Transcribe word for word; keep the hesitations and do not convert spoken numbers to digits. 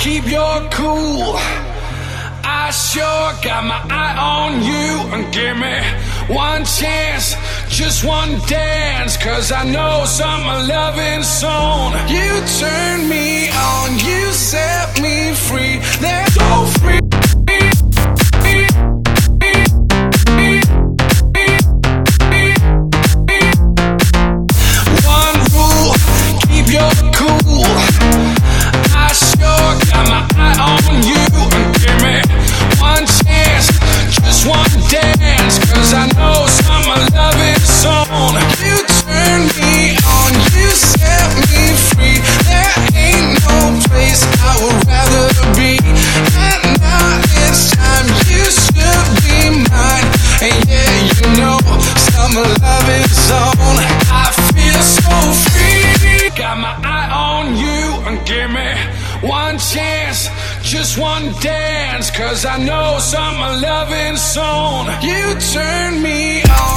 keep your cool. I sure got my eye on you. And give me one chance, just one dance, 'cause I know summer loving's soon. You turn me on, you set me free. They're so free. One rule, keep your cool. I sure got my eye on you. And give me one chance, just one dance, 'cause I know summer loving's soon. You turn me on, you set me free. There ain't no place I would rather be. And now it's time, you should be mine. And yeah, you know summer loving's on. I feel so free. Got my eye on you. And give me one chance, just one dance, 'cause I know summer loving's soon. You turn me on.